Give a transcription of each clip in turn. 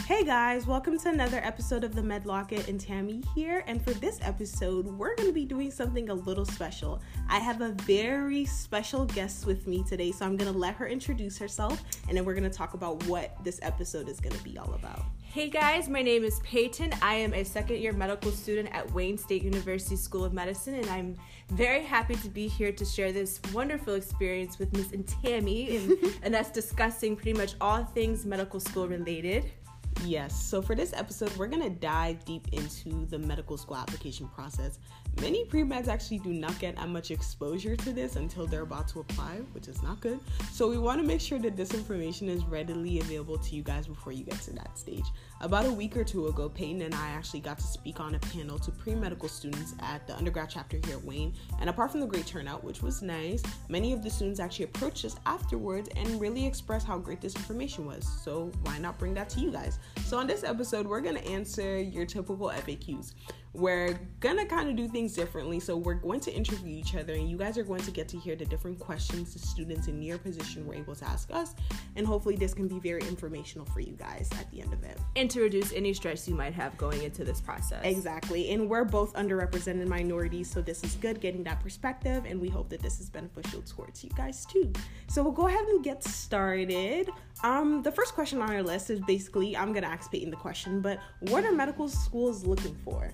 Hey guys, welcome to another episode of the Med Locket, and Tammy here. And for this episode, we're going to be doing something a little special. I have a very special guest with me today, so I'm going to let her introduce herself, and then we're going to talk about what this episode is going to be all about. Hey guys, my name is Peyton. I am a second-year medical student at Wayne State University School of Medicine, and I'm very happy to be here to share this wonderful experience with Miss and Tammy, and us discussing pretty much all things medical school related. Yes, so for this episode, we're going to dive deep into the medical school application process. Many pre-meds actually do not get that much exposure to this until they're about to apply, which is not good. So we want to make sure that this information is readily available to you guys before you get to that stage. About a week or two ago, Peyton and I actually got to speak on a panel to pre-medical students at the undergrad chapter here at Wayne. And apart from the great turnout, which was nice, many of the students actually approached us afterwards and really expressed how great this information was. So why not bring that to you guys? So on this episode, we're going to answer your typical FAQs. We're going to kind of do things differently. So we're going to interview each other, and you guys are going to get to hear the different questions the students in your position were able to ask us. And hopefully this can be very informational for you guys at the end of it. And to reduce any stress you might have going into this process. Exactly. And we're both underrepresented minorities, so this is good getting that perspective, and we hope that this is beneficial towards you guys too. So we'll go ahead and get started. The first question on our list is basically, I'm going to ask Peyton the question, but what are medical schools looking for?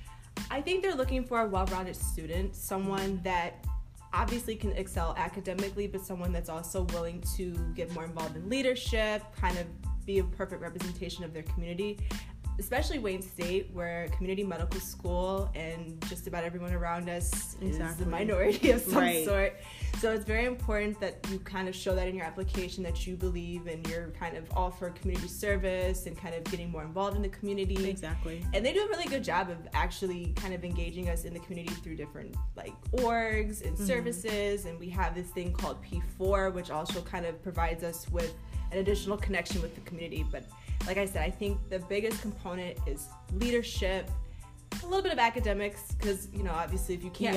I think they're looking for a well-rounded student, someone that obviously can excel academically, but someone that's also willing to get more involved in leadership, kind of be a perfect representation of their community, especially Wayne State, we're a community medical school, and just about everyone around us is a minority of some sort. So it's very important that you kind of show that in your application, that you believe and you're kind of all for community service and kind of getting more involved in the community. Exactly. And they do a really good job of actually kind of engaging us in the community through different like orgs and services. And we have this thing called P4, which also kind of provides us with an additional connection with the community. But like I said, I think the biggest component is leadership, a little bit of academics, because, you know, obviously if you can't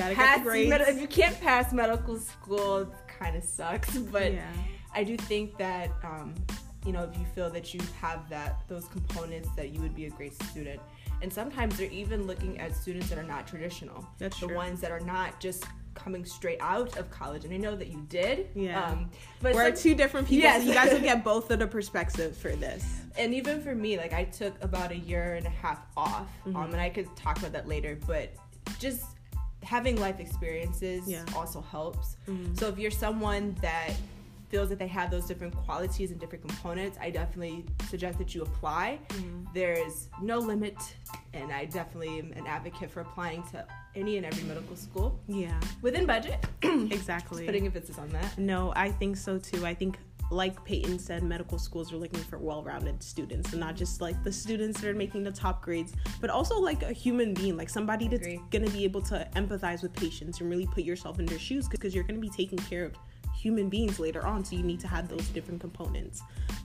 pass medical school, it kind of sucks. But yeah. I do think that, you know, if you feel that you have those components, that you would be a great student. And sometimes they're even looking at students that are not traditional. That's true. The ones that are not just coming straight out of college, and I know that you did. Yeah. But we're two different people, yes. So you guys will get both of the perspectives for this. And even for me, like I took about a year and a half off, and I could talk about that later, but just having life experiences also helps. So if you're someone that feels that they have those different qualities and different components, I definitely suggest that you apply. There's no limit, and I definitely am an advocate for applying to any and every medical school. Yeah. Within budget. Exactly. Just putting emphasis on that. No, I think so too. I think, like Peyton said, medical schools are looking for well-rounded students, and not just like the students that are making the top grades, but also like a human being, like somebody that's going to be able to empathize with patients and really put yourself in their shoes, because you're going to be taking care of human beings later on, so you need to have those different components.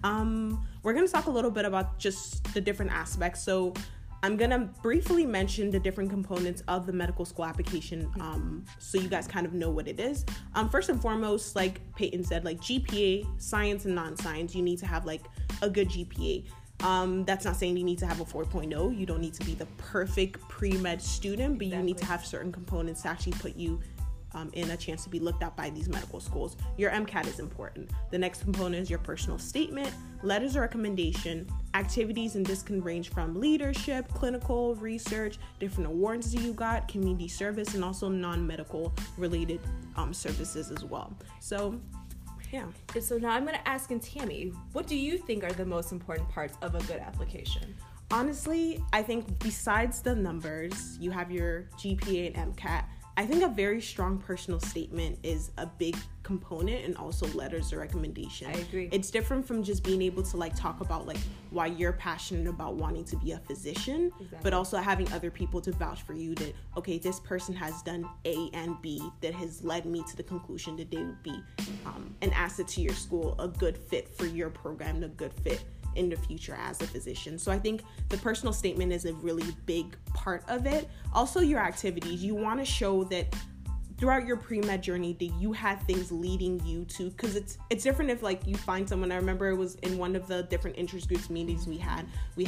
We're going to talk a little bit about just the different aspects. So I'm going to briefly mention the different components of the medical school application, so you guys kind of know what it is. First and foremost, like Peyton said, like GPA, science and non-science, you need to have like a good GPA. That's not saying you need to have a 4.0. You don't need to be the perfect pre-med student, but you need to have certain components to actually put you in a chance to be looked at by these medical schools. Your MCAT is important. The next component is your personal statement, letters of recommendation, activities, and this can range from leadership, clinical, research, different awards that you got, community service, and also non-medical related services as well. So, yeah. So now I'm going to ask Tammy, what do you think are the most important parts of a good application? Honestly, I think besides the numbers, you have your GPA and MCAT. I think a very strong personal statement is a big component, and also letters of recommendation. I agree. It's different from just being able to like talk about like why you're passionate about wanting to be a physician, but also having other people to vouch for you that, okay, this person has done A and B that has led me to the conclusion that they would be an asset to your school, a good fit for your program, a good fit in the future as a physician. So I think the personal statement is a really big part of it. Also, your activities. You want to show that throughout your pre-med journey, did you have things leading you to, because it's different if like you find someone. I remember it was in one of the different interest groups meetings we had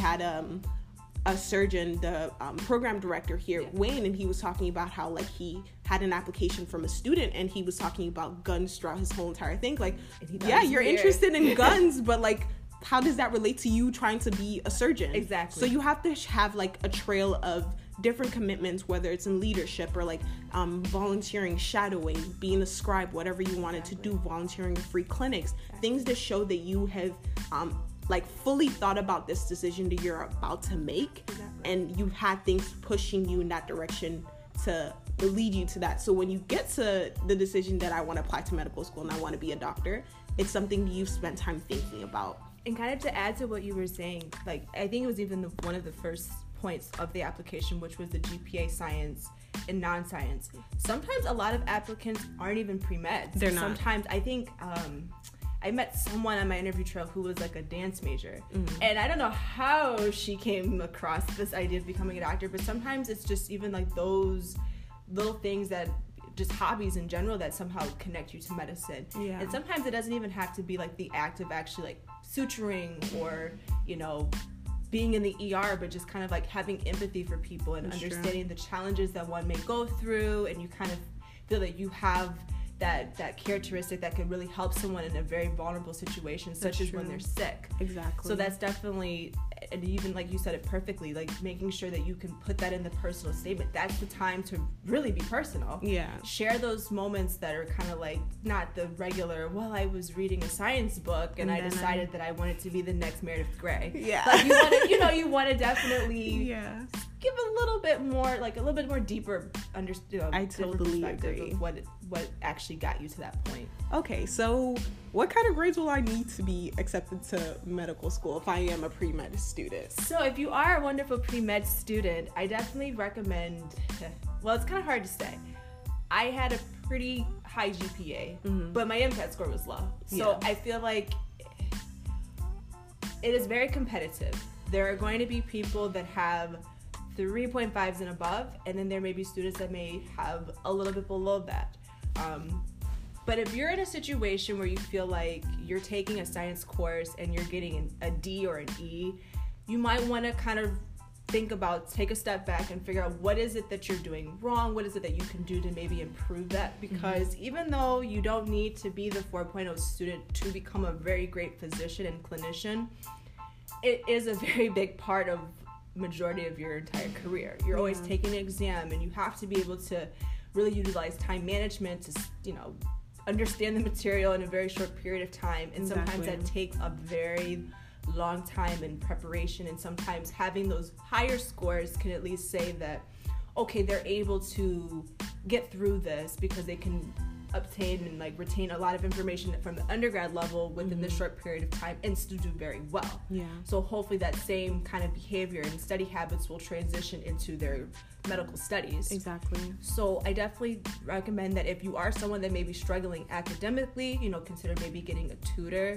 a surgeon, the program director here, Wayne, and he was talking about how like he had an application from a student and he was talking about guns throughout his whole entire thing. Like, yeah, you're interested in guns, but like, how does that relate to you trying to be a surgeon? Exactly. So you have to have like a trail of different commitments, whether it's in leadership or like volunteering, shadowing, being a scribe, whatever you wanted to do, volunteering in free clinics, things that show that you have like fully thought about this decision that you're about to make, and you've had things pushing you in that direction to lead you to that. So when you get to the decision that I want to apply to medical school and I want to be a doctor, it's something you've spent time thinking about. And kind of to add to what you were saying, like I think it was even one of the first points of the application, which was the GPA science and non-science. Sometimes a lot of applicants aren't even pre-med. They're not. Sometimes I think I met someone on my interview trail who was like a dance major. And I don't know how she came across this idea of becoming a doctor, but sometimes it's just even like those little things that just hobbies in general that somehow connect you to medicine. Yeah. And sometimes it doesn't even have to be like the act of actually like suturing or, you know, being in the ER, but just kind of like having empathy for people and understanding the challenges that one may go through, and you kind of feel that you have that characteristic that could really help someone in a very vulnerable situation, such as when they're sick. Exactly. So that's definitely, and even like you said it perfectly, like making sure that you can put that in the personal statement. That's the time to really be personal. Yeah. Share those moments that are kind of like not the regular, well, I was reading a science book and I decided that I wanted to be the next Meredith Grey. Yeah. Like you want to definitely give a little bit more deeper I totally agree. of what actually got you to that point. Okay, so what kind of grades will I need to be accepted to medical school if I am a pre-med student? So if you are a wonderful pre-med student, I definitely recommend, well, it's kind of hard to say. I had a pretty high GPA, but my MCAT score was low. So I feel like it is very competitive. There are going to be people that have 3.5s and above, and then there may be students that may have a little bit below that. But if you're in a situation where you feel like you're taking a science course and you're getting a D or an E, you might want to kind of take a step back and figure out what is it that you're doing wrong, what is it that you can do to maybe improve that, because even though you don't need to be the 4.0 student to become a very great physician and clinician, it is a very big part of majority of your entire career. You're always taking an exam, and you have to be able to really utilize time management to, understand the material in a very short period of time. And sometimes that takes a very long time in preparation, and sometimes having those higher scores can at least say that, okay, they're able to get through this because they can obtain and retain a lot of information from the undergrad level within this short period of time and still do very well. Yeah. So hopefully that same kind of behavior and study habits will transition into their medical studies. Exactly. So I definitely recommend that if you are someone that may be struggling academically, consider maybe getting a tutor.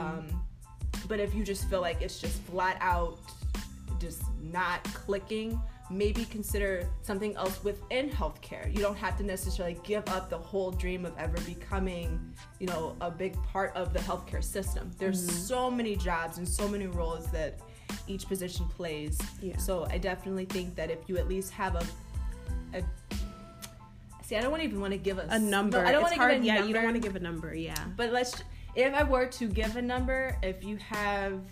But if you just feel like it's just flat out just not clicking, maybe consider something else within healthcare. You don't have to necessarily give up the whole dream of ever becoming, a big part of the healthcare system. There's so many jobs and so many roles that each position plays. Yeah. So I definitely think that if you at least have I don't even want to give a number. No, I don't want to give a number. You don't want to give a number, yeah. But if I were to give a number, if you have,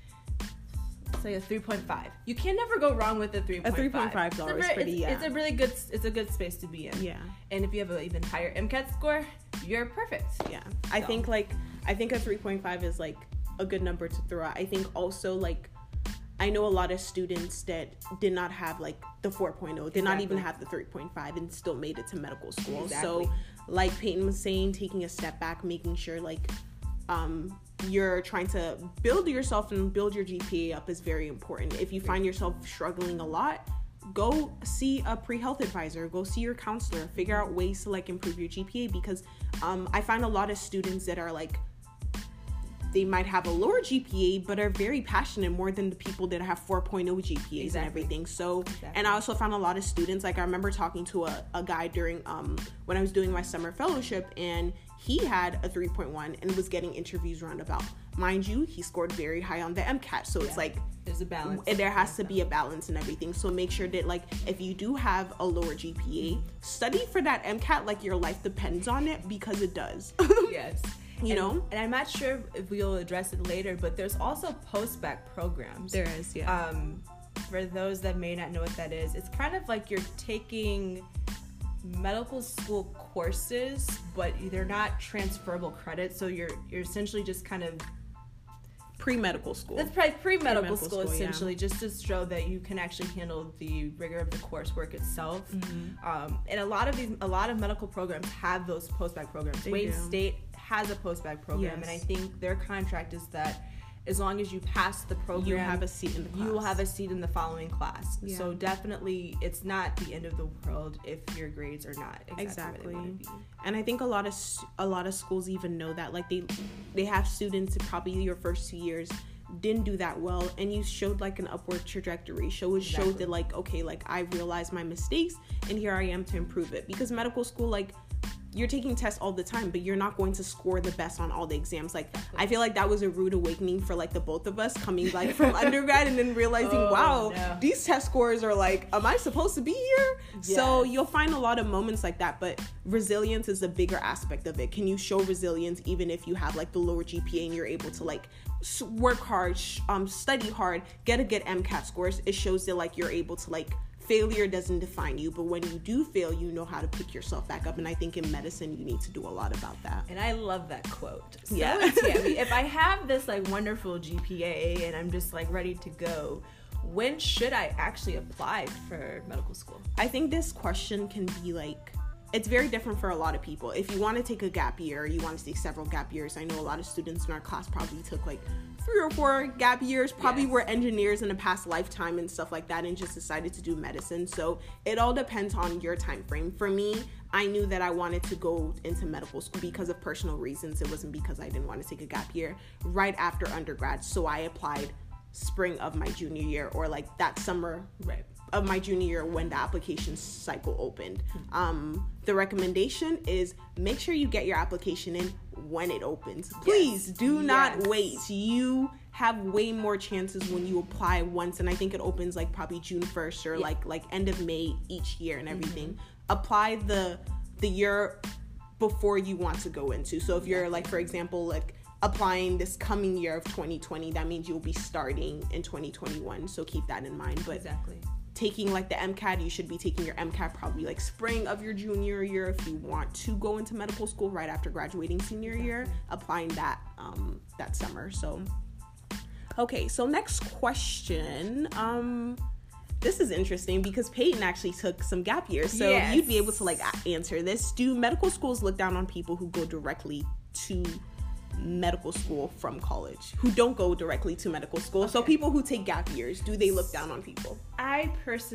say, a 3.5, you can never go wrong with a 3.5. A 3.5 is always pretty, It's a good space to be in. Yeah. And if you have an even higher MCAT score, you're perfect. Yeah. I think a 3.5 is a good number to throw out. I think also I know a lot of students that did not have the 4.0, did not even have the 3.5 and still made it to medical school. Exactly. So like Peyton was saying, taking a step back, making sure you're trying to build yourself and build your GPA up is very important. If you find yourself struggling a lot, go see a pre-health advisor, go see your counselor, figure out ways to improve your GPA, because I find a lot of students that are they might have a lower GPA but are very passionate more than the people that have 4.0 GPAs and everything. So, and I also found a lot of students, like I remember talking to a guy during, when I was doing my summer fellowship, and he had a 3.1 and was getting interviews roundabout. Mind you, he scored very high on the MCAT. So it's like, there's a balance. And there has to be a balance and everything. So make sure that, like, if you do have a lower GPA, study for that MCAT like your life depends on it, because it does. Yes. You know? And I'm not sure if we'll address it later, but there's also post-bac programs. There is, yeah. For those that may not know what that is, it's kind of like you're taking medical school courses, but they're not transferable credits. So you're essentially just kind of pre-medical school. That's probably pre-medical school essentially, just to show that you can actually handle the rigor of the coursework itself. And a lot of medical programs have those post-bac programs. Wayne State has a post-bac program, and I think their contract is that as long as you pass the program, you have a seat in the class. You will have a seat in the following class. Yeah. So definitely, it's not the end of the world if your grades are not exactly where they want to be. And I think a lot of schools even know that. Like they have students that probably your first 2 years didn't do that well, and you showed like an upward trajectory. Showed that like, okay, like I realized my mistakes and here I am to improve it. Because medical school, like, you're taking tests all the time, but you're not going to score the best on all the exams. Like, I feel like that was a rude awakening for like the both of us coming like from undergrad and then realizing, these test scores are like, am I supposed to be here? Yes. So you'll find a lot of moments like that, but resilience is a bigger aspect of it. Can you show resilience even if you have like the lower GPA and you're able to like work hard, study hard, get a good MCAT scores? It shows that like you're able to like, failure doesn't define you, but when you do fail, you know how to pick yourself back up. And I think in medicine, you need to do a lot about that. And I love that quote. So, Tammy, if I have this like wonderful GPA and I'm just like ready to go, when should I actually apply for medical school? I think this question can be like, it's very different for a lot of people. If you want to take a gap year, you want to take several gap years. I know a lot of students in our class probably took like 3 or 4 gap years, probably were engineers in a past lifetime and stuff like that, and just decided to do medicine. So it all depends on your time frame. For me, I knew that I wanted to go into medical school because of personal reasons. It wasn't because I didn't want to take a gap year right after undergrad. So I applied spring of my junior year, or like that summer of my junior year when the application cycle opened. The recommendation is make sure you get your application in when it opens. Please do not wait. You have way more chances when you apply once, and I think it opens like probably June 1st or like end of May each year and everything. Apply the year before you want to go into. So if you're like, for example, like applying this coming year of 2020, that means you'll be starting in 2021. So keep that in mind. But taking like the MCAT, you should be taking your MCAT probably like spring of your junior year if you want to go into medical school right after graduating senior year, applying that that summer. So okay, so next question. This is interesting because Peyton actually took some gap years, so you'd be able to like answer this. Do medical schools look down on people who go directly to medical school from college, who don't go directly to medical school? So people who take gap years, do they look down on people? I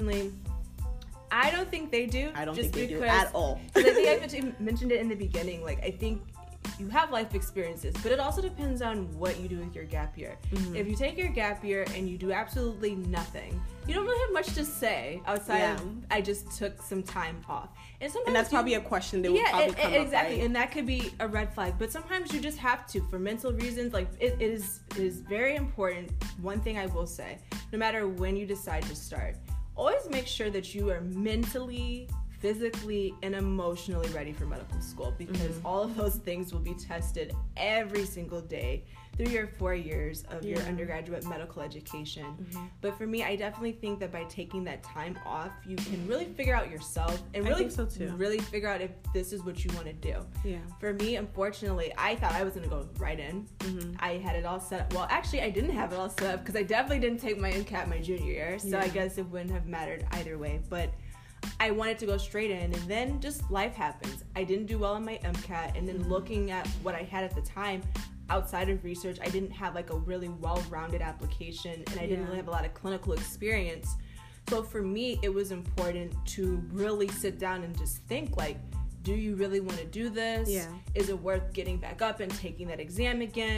don't think they do. I don't think they do at all. I think I mentioned it in the beginning. Like, I think you have life experiences, but it also depends on what you do with your gap year. If you take your gap year and you do absolutely nothing, you don't really have much to say outside of, I just took some time off. And that's probably a question that would probably come up, right? And that could be a red flag. But sometimes you just have to, for mental reasons. Like, it is very important. One thing I will say, no matter when you decide to start, always make sure that you are mentally, physically, and emotionally ready for medical school, because all of those things will be tested every single day through your 4 years of your undergraduate medical education. But for me, I definitely think that by taking that time off, you can really figure out yourself and really, really figure out if this is what you want to do. For me, unfortunately, I thought I was going to go right in. I had it all set up. Well, actually, I didn't have it all set up because I definitely didn't take my MCAT my junior year, so I guess it wouldn't have mattered either way. But I wanted to go straight in, and then just life happens. I didn't do well on my MCAT, and then looking at what I had at the time, outside of research, I didn't have like a really well-rounded application, and I didn't really have a lot of clinical experience. So for me, it was important to really sit down and just think, like, do you really want to do this? Is it worth getting back up and taking that exam again?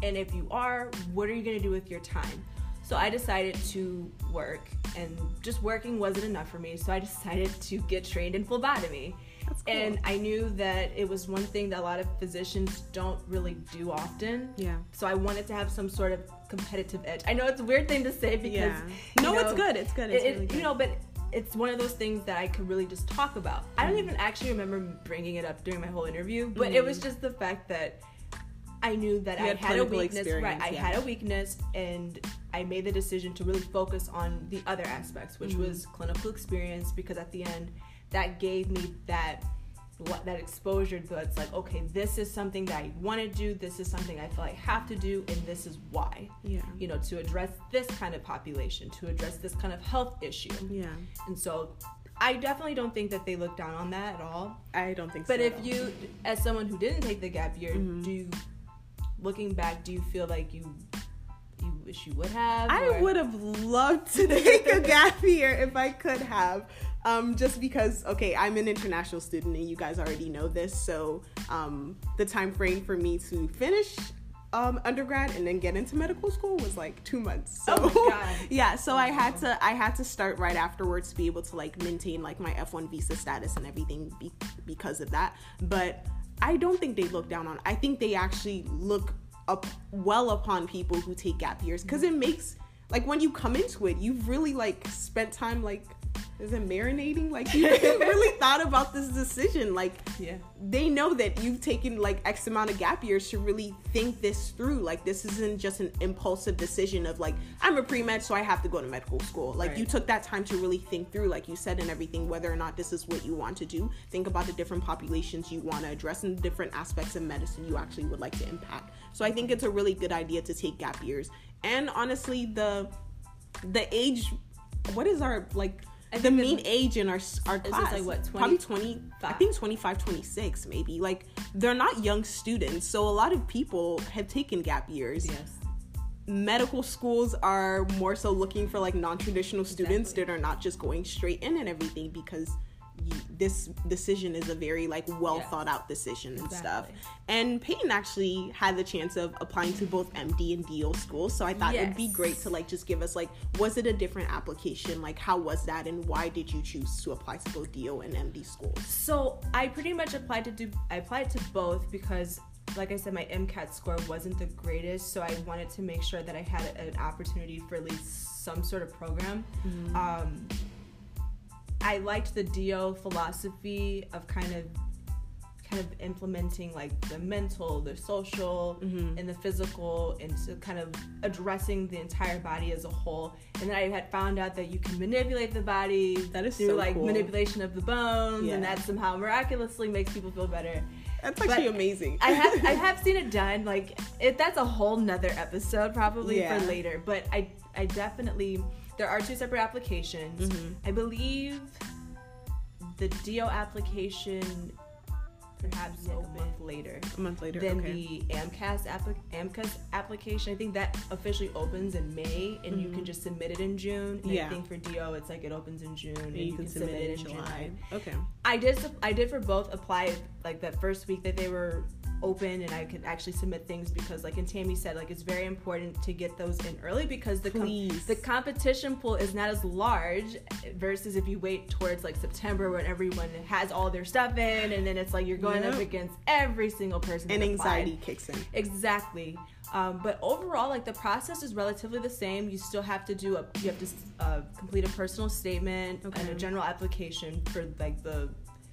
And if you are, what are you going to do with your time? So I decided to work, and just working wasn't enough for me. So I decided to get trained in phlebotomy. That's cool. And I knew that it was one thing that a lot of physicians don't really do often. Yeah. So I wanted to have some sort of competitive edge. I know it's a weird thing to say because it's good. It's good. It's really good. You know, but it's one of those things that I could really just talk about. I don't even actually remember bringing it up during my whole interview, but it was just the fact that I knew that I had a weakness. Right, I had a weakness, and I made the decision to really focus on the other aspects, which was clinical experience, because at the end, that gave me that exposure that's like, okay, this is something that I want to do, this is something I feel I have to do, and this is why. Yeah. You know, to address this kind of population, to address this kind of health issue. Yeah. And so I definitely don't think that they look down on that at all. I don't think so. But if all. you, as someone who didn't take the gap year, looking back, do you feel like you wish you would have? I would have loved to take a gap year if I could have. Just because, okay, I'm an international student and you guys already know this. So the time frame for me to finish undergrad and then get into medical school was like 2 months. So, oh my God. Yeah, so I had to start right afterwards to be able to like maintain like my F1 visa status and everything because of that. But I don't think they look down on. I think they actually look well upon people who take gap years, because it makes, like, when you come into it, you've really like spent time, like, is it marinating? Like, you really thought about this decision. Like, they know that you've taken like X amount of gap years to really think this through. Like, this isn't just an impulsive decision of like, I'm a pre-med, so I have to go to medical school. Like, you took that time to really think through, like you said, and everything, whether or not this is what you want to do. Think about the different populations you want to address and the different aspects of medicine you actually would like to impact. So I think it's a really good idea to take gap years. And honestly, the age, what is our, like, the mean age in our class, like what, 20? Probably 20, I think 25, 26 maybe. Like, they're not young students, so a lot of people have taken gap years. Yes. Medical schools are more so looking for like non-traditional students that are not just going straight in and everything, because this decision is a very like well thought out decision and stuff. And Peyton actually had the chance of applying to both MD and DO schools, so I thought it'd be great to like just give us like, was it a different application, like how was that, and why did you choose to apply to both DO and MD schools? So I pretty much applied to both because, like I said, my MCAT score wasn't the greatest, so I wanted to make sure that I had an opportunity for at least some sort of program. I liked the DO philosophy of kind of implementing like the mental, the social, and the physical, and so kind of addressing the entire body as a whole. And then I had found out that you can manipulate the body through so like cool. manipulation of the bones, and that somehow miraculously makes people feel better. That's actually amazing. I have seen it done. Like, that's a whole nother episode probably for later. But I definitely, there are two separate applications. I believe the DO application perhaps like a month later than the AMCAS application. I think that officially opens in May, and you can just submit it in June. And I think for DO it's like it opens in June and you can submit it in July. Okay. I did for both apply like that first week that they were open, and I could actually submit things because, like, and Tammy said, like, it's very important to get those in early because the competition pool is not as large versus if you wait towards like September when everyone has all their stuff in, and then it's like you're going up against every single person and anxiety kicks in. Exactly. But overall, like, the process is relatively the same. You still have to complete a personal statement and a general application for the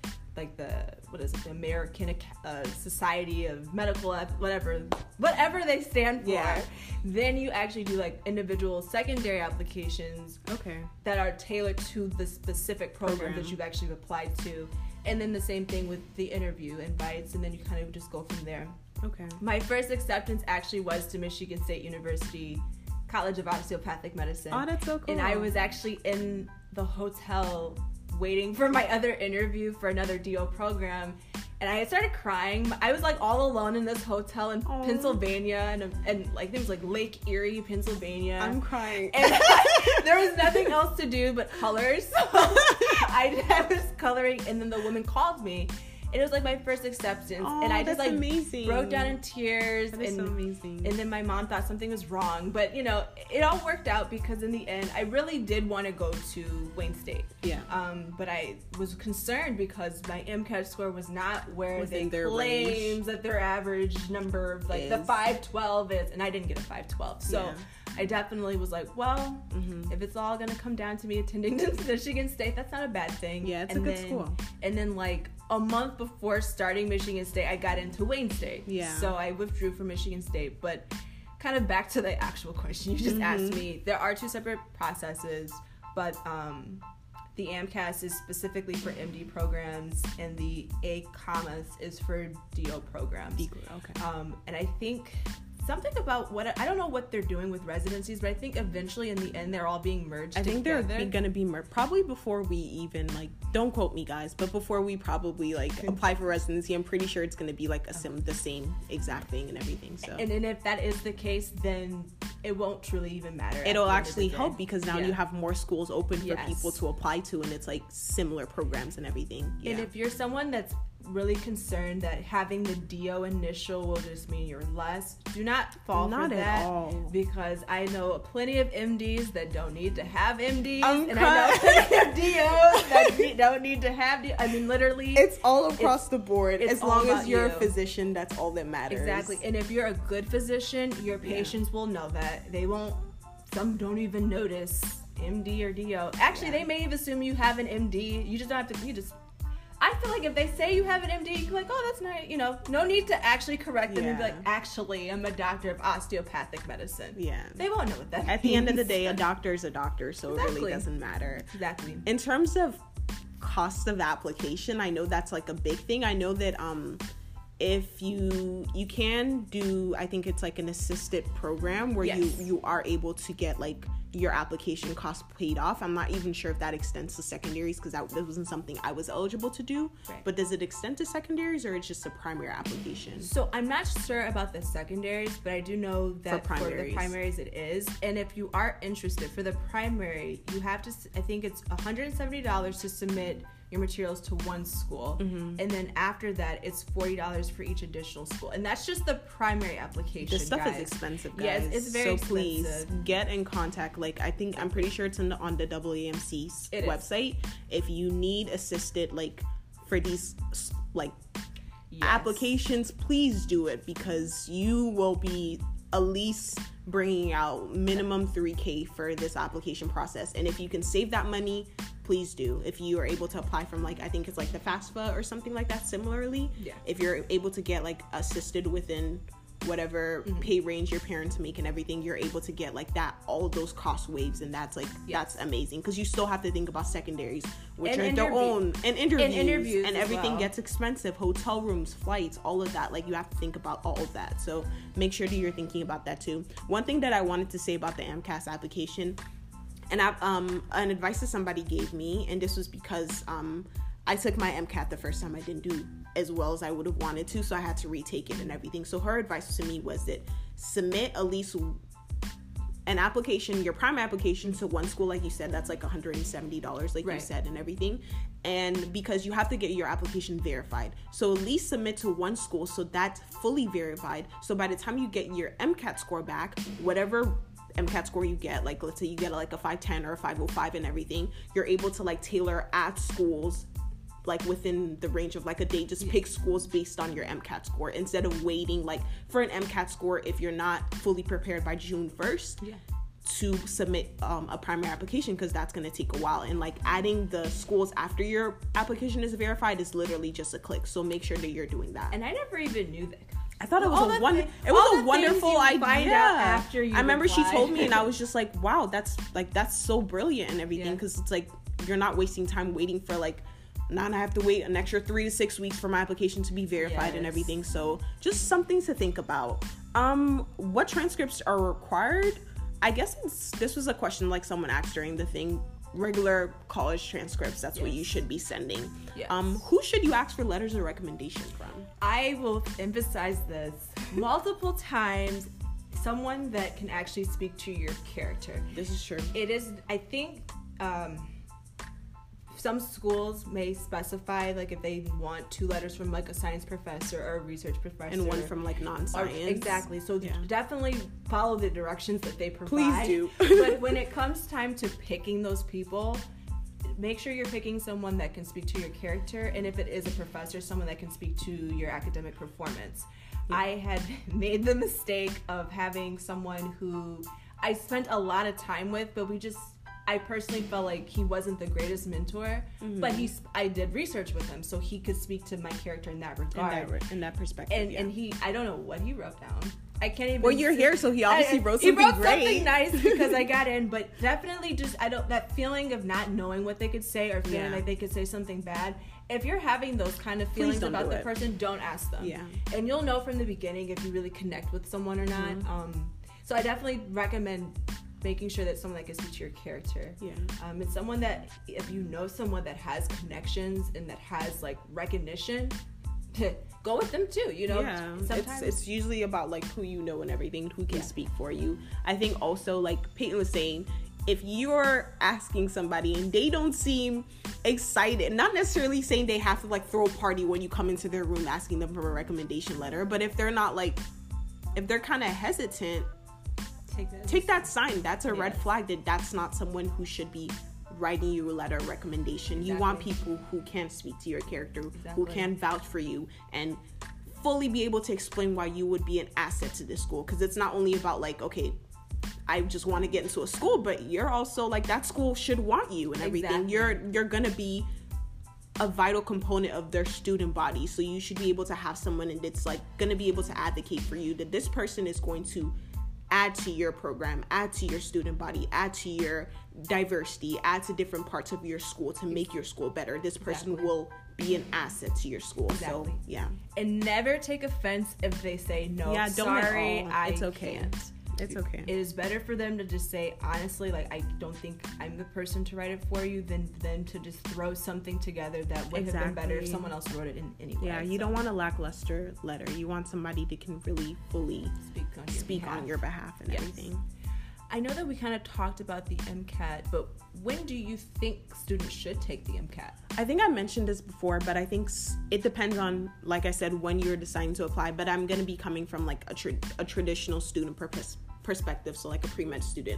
American Society of Medical, whatever they stand for. Yeah. Then you actually do like individual secondary applications that are tailored to the specific program that you've actually applied to. And then the same thing with the interview invites, and then you kind of just go from there. Okay. My first acceptance actually was to Michigan State University College of Osteopathic Medicine. Oh, that's so cool. And I was actually in the hotel waiting for my other interview for another DO program, and I started crying. I was like all alone in this hotel in Pennsylvania, and like it was like Lake Erie, Pennsylvania. I'm crying. And there was nothing else to do but colors. So I was coloring, and then the woman called me, it was like my first acceptance. Oh, and I just like amazing. broke down in tears. That is so amazing. And then my mom thought something was wrong. But, you know, it all worked out because in the end, I really did want to go to Wayne State. Yeah. But I was concerned because my MCAT score was not where Within they their claim range. that their average number, like the 512 is. And I didn't get a 512. So Yeah. I definitely was like, well, if it's all going to come down to me attending to Michigan State, that's not a bad thing. Yeah, it's a good school. And then, like, a month before starting Michigan State, I got into Wayne State. Yeah. So I withdrew from Michigan State. But kind of back to the actual question you just asked me, there are two separate processes, but the AMCAS is specifically for MD programs, and the ACOMAS is for DO programs. Okay. And I think something about I don't know what they're doing with residencies, but I think eventually in the end they're all being merged together. I think they're going to be merged probably before we even, like, don't quote me guys, but before we probably like apply for residency, I'm pretty sure it's going to be like the same exact thing and everything. So and if that is the case, then it won't truly even matter. It'll actually help because now Yeah. you have more schools open for Yes. people to apply to, and it's like similar programs and everything. Yeah. And if you're someone that's really concerned that having the DO initial will just mean you're less, do not fall for that. At all. Because I know plenty of MDs that don't need to have MDs, I'm and I know plenty of DOs that don't need to have I mean, literally, it's all across the board. it's As long all as you're a about physician, that's all that matters. exactly. And if you're a good physician, your patients will know that. They won't. Some don't even notice MD or DO. Actually, they may even assume you have an MD. You just don't have to. I feel like if they say you have an MD, you're like, oh, that's nice. You know, no need to actually correct them and be like, actually, I'm a doctor of osteopathic medicine. Yeah. They won't know what that At the end of the day, a doctor is a doctor, so it Exactly. really doesn't matter. Exactly. In terms of cost of application, I know that's like a big thing. I know that if you can do, I think it's like an assisted program where you are able to get like your application cost paid off. I'm not even sure if that extends to secondaries because that wasn't something I was eligible to do. Right. But does it extend to secondaries or it's just a primary application? So I'm not sure about the secondaries, but I do know that for the primaries it is. And if you are interested for the primary, you have to, I think it's $170 to submit your materials to one school, and then after that it's $40 for each additional school, and that's just the primary application. This stuff guys. is expensive, guys. Yes, it's very expensive. Please get in contact. Like I'm pretty sure it's on the AAMC's website. If you need assisted like for these like applications, please do it because you will be at least bringing out minimum $3,000 for this application process, and if you can save that money, please do. If you are able to apply from like I think it's like the FAFSA or something like that similarly, if you're able to get like assisted within whatever pay range your parents make and everything, you're able to get like that, all of those cost waves, and that's like that's amazing because you still have to think about secondaries, which are their own, and interviews and everything gets expensive, hotel rooms, flights, all of that. Like you have to think about all of that, so make sure that you're thinking about that too. One thing that I wanted to say about the AMCAS application, and an advice that somebody gave me, and this was because I took my MCAT the first time. I didn't do as well as I would have wanted to, so I had to retake it and everything. So her advice to me was that submit at least an application, your prime application, to one school, like you said, that's like $170, like you said, and everything. And because you have to get your application verified, so at least submit to one school so that's fully verified. So by the time you get your MCAT score back, whatever MCAT score you get, like let's say you get like a 510 or a 505 and everything, you're able to like tailor at schools like within the range of like a day. Just pick schools based on your MCAT score instead of waiting like for an MCAT score if you're not fully prepared by June 1st to submit a primary application, because that's going to take a while, and like adding the schools after your application is verified is literally just a click, so make sure that you're doing that. And I never even knew that. I thought it was a wonderful idea. After you I remember apply. She told me, and I was just like, wow, that's so brilliant and everything, because it's like you're not wasting time waiting for like, now I have to wait an extra 3 to 6 weeks for my application to be verified and everything. So just something to think about. What transcripts are required? I guess this was a question like someone asked during the thing. Regular college transcripts, that's what you should be sending. Who should you ask for letters of recommendation from? I will emphasize this multiple times. Someone that can actually speak to your character. This is true. It is, I think, some schools may specify, like, if they want 2 letters from, like, a science professor or a research professor. And 1 from, like, non-science. Exactly. So definitely follow the directions that they Please provide. do. But when it comes time to picking those people, make sure you're picking someone that can speak to your character. And if it is a professor, someone that can speak to your academic performance. I had made the mistake of having someone who I spent a lot of time with, but I personally felt like he wasn't the greatest mentor, but I did research with him, so he could speak to my character in that regard. In that perspective, and he, I don't know what he wrote down. I can't even. Well, you're here, so he obviously wrote something great. Something nice because I got in, but definitely just, that feeling of not knowing what they could say or feeling like they could say something bad. If you're having those kind of feelings about the person, don't ask them. Yeah. And you'll know from the beginning if you really connect with someone or not. So I definitely recommend making sure that someone that can speak to your character. Yeah. It's someone that, if you know someone that has connections and that has, like, recognition, go with them too, you know? Yeah. Sometimes it's usually about, like, who you know and everything, who can speak for you. I think also, like Peyton was saying, if you're asking somebody and they don't seem excited, not necessarily saying they have to, like, throw a party when you come into their room asking them for a recommendation letter, but if they're not, like, if they're kind of hesitant, take that sign. That's a red flag that that's not someone who should be writing you a letter of recommendation. Exactly. You want people who can speak to your character, who can vouch for you, and fully be able to explain why you would be an asset to this school. Because it's not only about, like, okay, I just want to get into a school, but you're also, like, that school should want you and everything. Exactly. You're gonna be a vital component of their student body, so you should be able to have someone that's, like, gonna be able to advocate for you, that this person is going to add to your program, add to your student body, add to your diversity, add to different parts of your school to make your school better. This person will be an asset to your school. Exactly. So, yeah. And never take offense if they say, no, sorry, it's okay. Can't. It's okay. It is better for them to just say, honestly, like, I don't think I'm the person to write it for you than to just throw something together that would have been better if someone else wrote it in anyway. Yeah, you don't want a lackluster letter. You want somebody that can really fully speak on your behalf and everything. I know that we kind of talked about the MCAT, but when do you think students should take the MCAT? I think I mentioned this before, but I think it depends on, like I said, when you're deciding to apply. But I'm going to be coming from, like, a traditional student perspective, so, like, a pre-med student.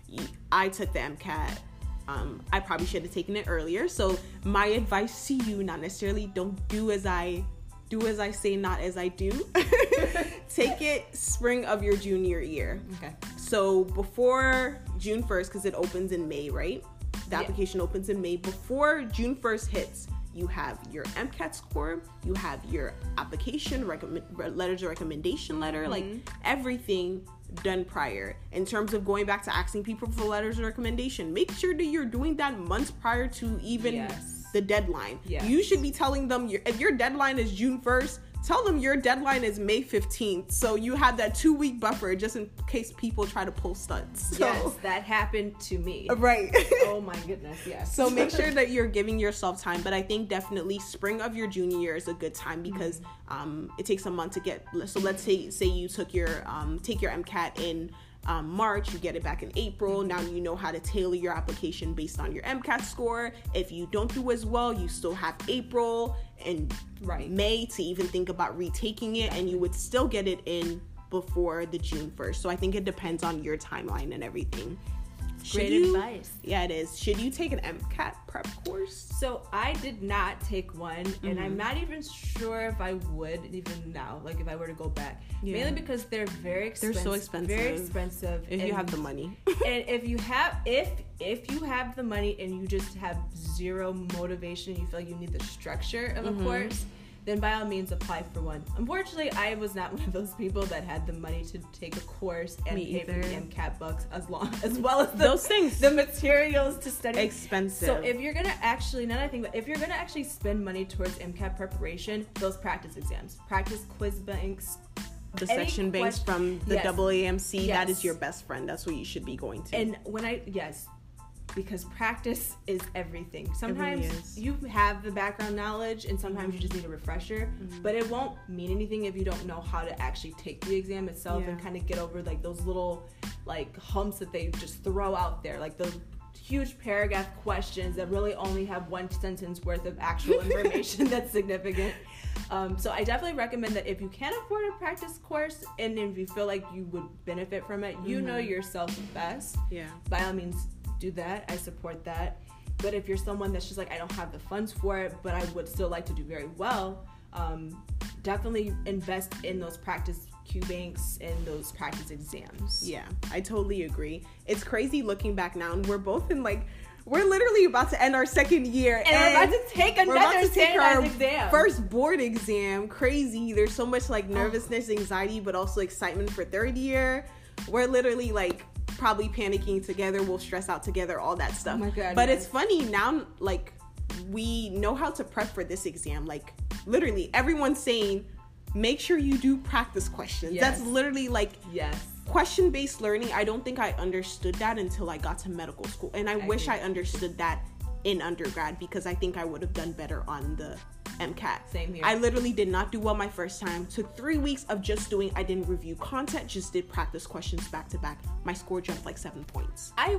I took the MCAT. I probably should have taken it earlier. So my advice to you, not necessarily don't do as I say, not as I do. Take it spring of your junior year. Okay. So before June 1st, because it opens in May, right? The application opens in May. Before June 1st hits, you have your MCAT score, you have your application, letters of recommendation letter, like, everything done prior. In terms of going back to asking people for letters of recommendation, make sure that you're doing that months prior to even the deadline. You should be telling them, if your deadline is June 1st, tell them your deadline is May 15th. So you have that 2-week buffer just in case people try to pull stunts. So, yes, that happened to me. Right. Oh my goodness, yes. So make sure that you're giving yourself time. But I think definitely spring of your junior year is a good time because it takes a month to get. So let's say you took your take your MCAT in March, you get it back in April. Now you know how to tailor your application based on your MCAT score. If you don't do as well, you still have April and May to even think about retaking it, and you would still get it in before the June 1st. So I think it depends on your timeline and everything. Great advice. Yeah, it is. Should you take an MCAT prep course? So I did not take one, and I'm not even sure if I would even now, like if I were to go back. Mainly because they're very expensive. They're so expensive. Very expensive. If you have the money. And if you have the money and you just have zero motivation, you feel like you need the structure of a course, then by all means apply for one. Unfortunately, I was not one of those people that had the money to take a course and pay for the MCAT books as well as those things, the materials to study. Expensive. So if you're gonna actually, now that I think about it, if you're gonna actually spend money towards MCAT preparation, those practice exams, practice quiz banks, the section banks from the AAMC, that is your best friend. That's what you should be going to. And because practice is everything. Sometimes you have the background knowledge and sometimes you just need a refresher, but it won't mean anything if you don't know how to actually take the exam itself and kind of get over, like, those little, like, humps that they just throw out there, like the huge paragraph questions that really only have one sentence worth of actual information that's significant. So I definitely recommend that if you can afford a practice course and if you feel like you would benefit from it, you know yourself best. Yeah. By all means, do that. I support that. But if you're someone that's just like, I don't have the funds for it, but I would still like to do very well, definitely invest in those practice Q banks and those practice exams. Yeah, I totally agree. It's crazy looking back now, and we're both in we're literally about to end our second year, and we're about to take another standardized exam. First board exam. Crazy. There's so much nervousness, anxiety, but also excitement for third year. We're literally probably panicking together. We'll stress out together, all that stuff. Oh my God, but it's funny now, we know how to prep for this exam. Literally everyone's saying, make sure you do practice questions. Yes. That's literally yes. Question-based learning. I don't think I understood that until I got to medical school, and I wish I understood that in undergrad, because I think I would have done better on the MCAT. Same here. I literally did not do well my first time. Took 3 weeks of just I didn't review content, just did practice questions back to back. My score jumped 7 points. I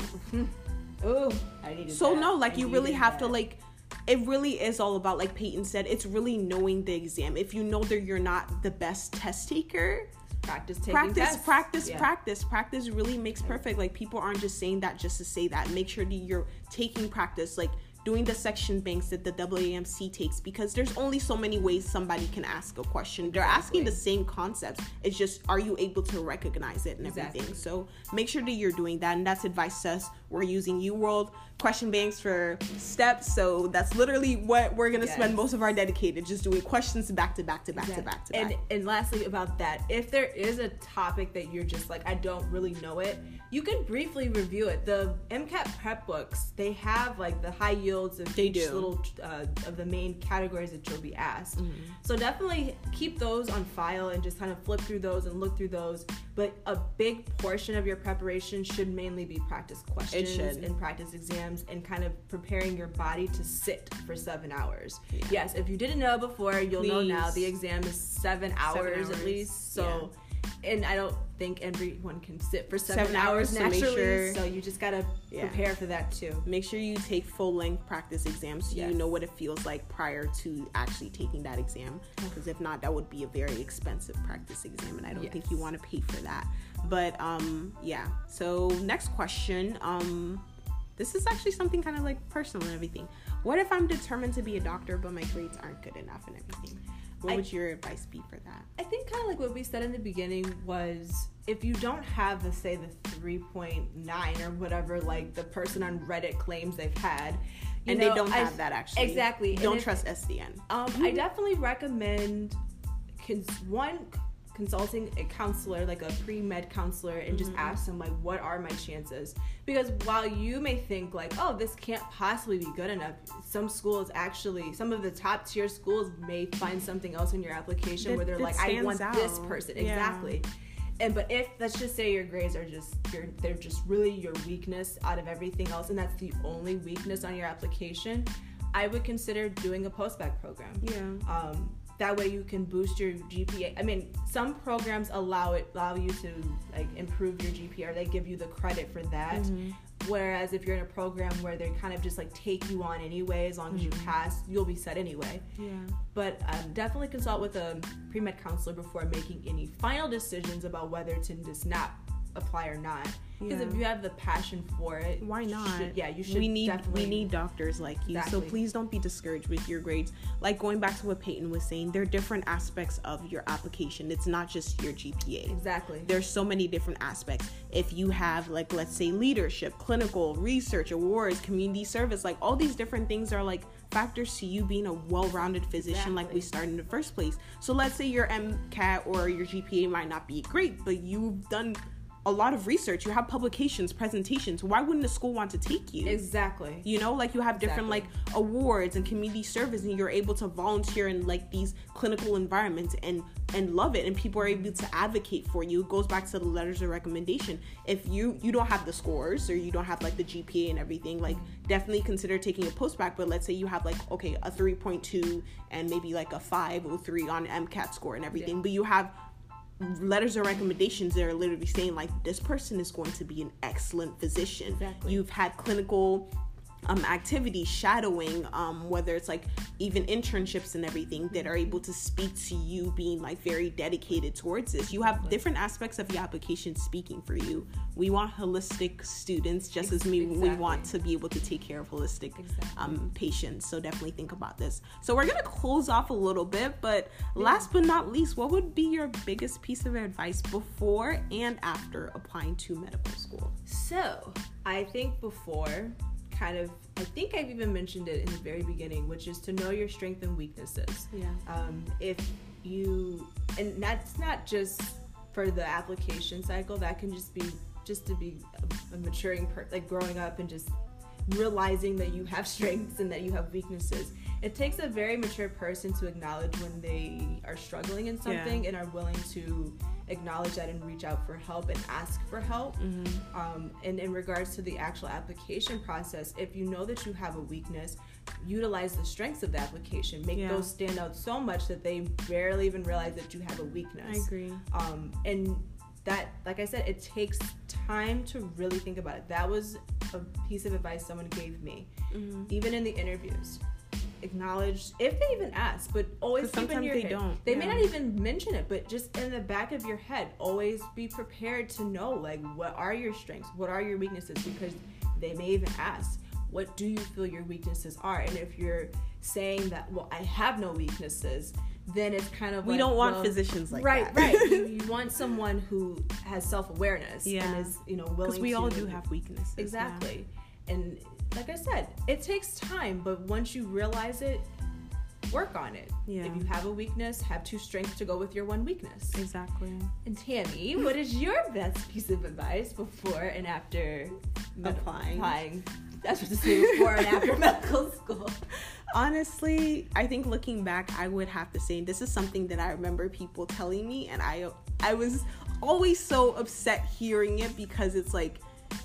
needed so that. No, you really have to it really is all about, Peyton said, it's really knowing the exam. If you know that you're not the best test taker, practice taking tests. Practice really makes perfect. People aren't just saying that just to say that. Make sure that you're taking practice, doing the section banks that the AAMC takes, because there's only so many ways somebody can ask a question. They're asking the same concepts. It's just, are you able to recognize it and everything? So make sure that you're doing that, and that's advice to us. We're using UWorld question banks for steps, so that's literally what we're gonna spend most of our dedicated, just doing questions back to back to back to back to back. And lastly about that, if there is a topic that you're just I don't really know it, you can briefly review it. The MCAT prep books, they have the high yields of each little of the main categories that you'll be asked. Mm-hmm. So definitely keep those on file and just kind of flip through those and look through those. But a big portion of your preparation should mainly be practice questions and practice exams and kind of preparing your body to sit for 7 hours. Yeah. Yes, if you didn't know before, you'll know now. The exam is 7 hours at least. So. Yeah. And I don't think everyone can sit for 7 hours naturally, so you just gotta prepare for that too. Make sure you take full-length practice exams so you know what it feels like prior to actually taking that exam, because if not, that would be a very expensive practice exam, and I don't think you want to pay for that. But so next question, this is actually something kind of personal and everything. What if I'm determined to be a doctor but my grades aren't good enough and everything? What would your advice be for that? I think kind of what we said in the beginning was, if you don't have the 3.9 or whatever, the person on Reddit claims they've had, they don't have that actually. Exactly. Don't trust SDN. I definitely recommend consulting a counselor, a pre-med counselor, and just ask them what are my chances, because while you may think this can't possibly be good enough, some schools actually, some of the top tier schools may find something else in your application where they're I want this person. Exactly. But if, let's just say your grades are they're just really your weakness out of everything else, and that's the only weakness on your application, I would consider doing a post-bac program. That way you can boost your GPA. I mean, some programs allow you to improve your GPA, or they give you the credit for that. Mm-hmm. Whereas if you're in a program where they kind of just take you on anyway, as long as you pass, you'll be set anyway. Yeah. But definitely consult with a pre-med counselor before making any final decisions about whether to just not apply or not. Because if you have the passion for it, why not? You should. We need doctors like you. Exactly. So please don't be discouraged with your grades. Going back to what Peyton was saying, there are different aspects of your application. It's not just your GPA. Exactly. There's so many different aspects. If you have let's say leadership, clinical, research, awards, community service, all these different things are factors to you being a well-rounded physician, we started in the first place. So let's say your MCAT or your GPA might not be great, but you've done a lot of research, you have publications, presentations. Why wouldn't a school want to take you? Exactly. You have different awards and community service, and you're able to volunteer in these clinical environments and love it, and people are able to advocate for you. It goes back to the letters of recommendation. If you don't have the scores, or you don't have the GPA and everything, definitely consider taking a post-bac. But let's say you have a 3.2 and maybe a 503 on MCAT score and everything, but you have letters of recommendations that are literally saying like, this person is going to be an excellent physician. Exactly. You've had clinical activities, shadowing, whether it's like even internships and everything that are able to speak to you being like very dedicated towards this. You have different aspects of the application speaking for you. We want holistic students just as we want to be able to take care of holistic patients. So definitely think about this. So we're going to close off a little bit, but last but not least, what would be your biggest piece of advice before and after applying to medical school? So I think before, I think I've even mentioned it in the very beginning, which is to know your strengths and weaknesses. Yeah. And that's not just for the application cycle. That can just to be a maturing like growing up and just realizing that you have strengths and that you have weaknesses. It takes a very mature person to acknowledge when they are struggling in something and are willing to acknowledge that and reach out for help and ask for help. And in regards to the actual application process, if you know that you have a weakness, utilize the strengths of the application. Make those stand out so much that they barely even realize that you have a weakness. I agree. And that, like I said, it takes time to really think about it. That was a piece of advice someone gave me, even in the interviews. Acknowledge if they even ask, but always keep in your head. They may not even mention it, but just in the back of your head, always be prepared to know, like, what are your strengths, what are your weaknesses, because they may even ask, what do you feel your weaknesses are? And if you're saying that, well, I have no weaknesses, then it's kind of we don't want physicians like that. Right. You want someone who has self-awareness and is, willing to. Because we all do have weaknesses. Exactly. And like I said, it takes time, but once you realize it, work on it. Yeah. If you have a weakness, have two strengths to go with your one weakness. Exactly. And Tammy, what is your best piece of advice before and after applying? That's what to say, before and after medical school. Honestly, I think looking back, I would have to say, this is something that I remember people telling me, and I was always so upset hearing it, because it's like,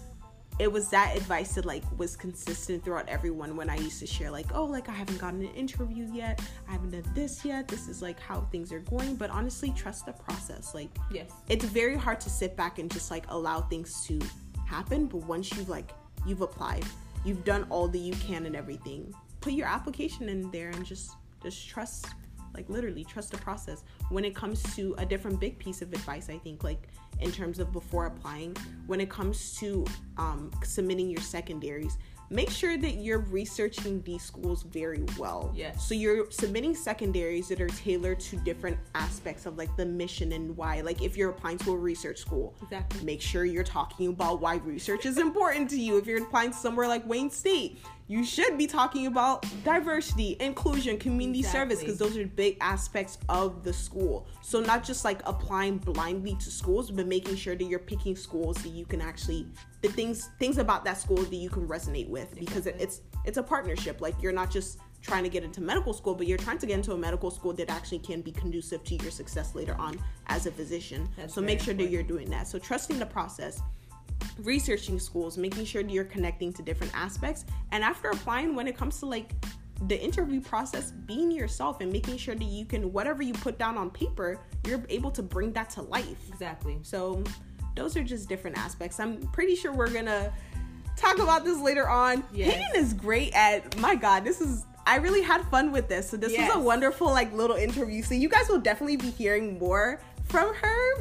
it was that advice that like was consistent throughout everyone when I used to share like, oh, like I haven't gotten an interview yet, I haven't done this yet, this is like how things are going. But honestly, trust the process. Like, it's very hard to sit back and just like allow things to happen, but once you've applied, you've done all that you can and everything, put your application in there and just trust, like literally trust the process. When it comes to a different big piece of advice, I think, like in terms of before applying, when it comes to submitting your secondaries, make sure that you're researching these schools very well. Yes. So you're submitting secondaries that are tailored to different aspects of like the mission and why. Like if you're applying to a research school, make sure you're talking about why research is important to you. If you're applying to somewhere like Wayne State, you should be talking about diversity, inclusion, community service, because those are big aspects of the school. So not just like applying blindly to schools, but making sure that you're picking schools that you can actually, the things about that school that you can resonate with, because it's a partnership. Like you're not just trying to get into medical school, but you're trying to get into a medical school that actually can be conducive to your success later on as a physician. So make sure that you're doing that. So trusting the process, researching schools, making sure that you're connecting to different aspects, and after applying, when it comes to like the interview process, being yourself and making sure that you can, whatever you put down on paper, you're able to bring that to life. Exactly. So those are just different aspects. I'm pretty sure we're gonna talk about this later on. Peyton is great at, my God, I really had fun with this. So this was a wonderful like little interview. So you guys will definitely be hearing more from her.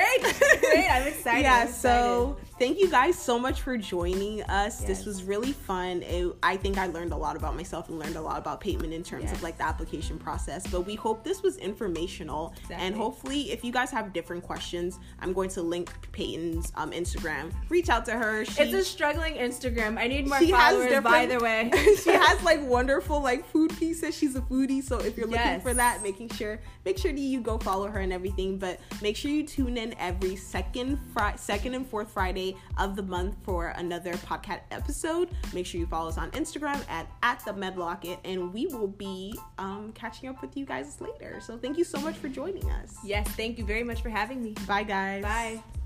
Great. I'm excited. So thank you guys so much for joining us. This was really fun. I think I learned a lot about myself and learned a lot about Payman in terms of like the application process, but we hope this was informational. And hopefully if you guys have different questions, I'm going to link Peyton's Instagram. Reach out to her. It's a struggling Instagram. I need more followers, by the way. She has like wonderful like food pieces. She's a foodie, so if you're looking for that, make sure that you go follow her and everything. But make sure you tune in every second and fourth Friday of the month for another podcast episode. Make sure you follow us on Instagram at the Medlocket, and we will be catching up with you guys later. So thank you so much for joining us. Yes, thank you very much for having me. Bye, guys. Bye.